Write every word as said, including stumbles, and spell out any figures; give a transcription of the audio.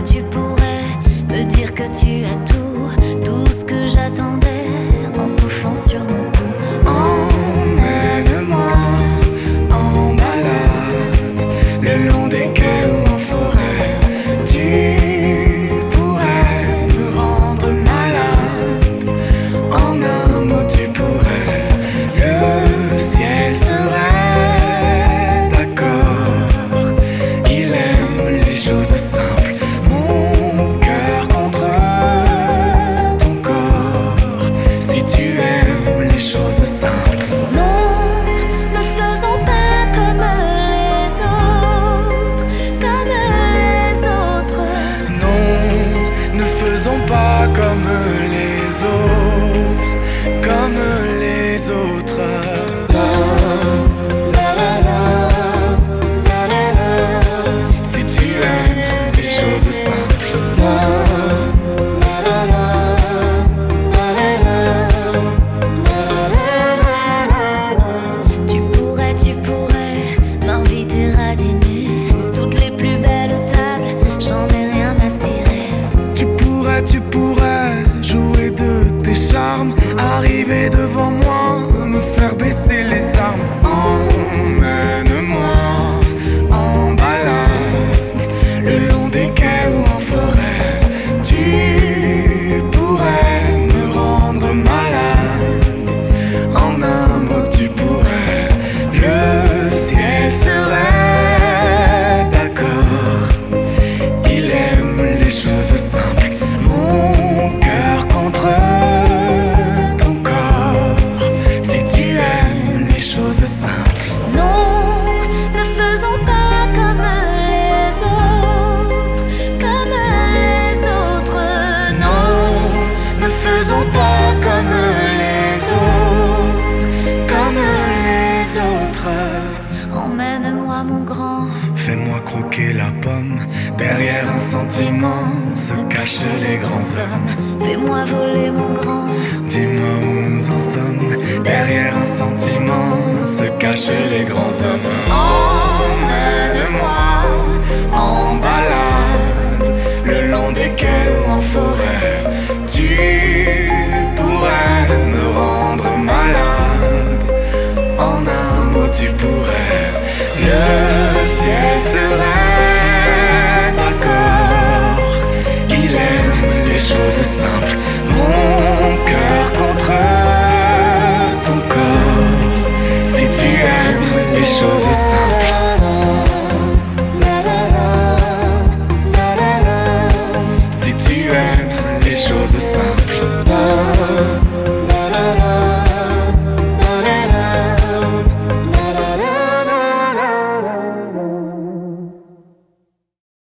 pourrais, tu pourrais me dire que tu as tout, tout ce que j'attendais en soufflant sur mon cou. Emmène-moi en balade, le long des quais ou en forêt. Tu pourrais me rendre malade. En un mot, tu pourrais. Le ciel serait d'accord. Il aime les choses simples. Mon cœur contre ton corps. Si tu aimes les choses simples. Non, ne faisons pas comme les autres, comme les autres. Non, ne faisons pas comme les autres, comme les autres. Si tu aimes les choses simples. Tu pourrais, tu pourrais m'inviter à dîner, toutes les plus belles tables, j'en ai rien à cirer. Tu pourrais, tu pourrais jouer de tes charmes, arriver devant moi, me faire baisser les armes. Emmène-moi en balade, le long des quais ou en forêt. Tu pourrais me rendre malade. En un mot, tu pourrais. Le ciel serait d'accord. Il aime les choses simples. Mon cœur contre ton corps. Si tu aimes les choses simples. Non, ne faisons pas comme les autres, comme les autres. Non, ne faisons pas comme les autres, comme les autres. Emmène-moi mon grand, Fais-moi croquer la pomme. Derrière un sentiment se cachent les grands hommes. fais-moi voler mon grand. Dis-moi où nous en sommes. Derrière un sentiment se cachent les grands hommes. Emmène-moi,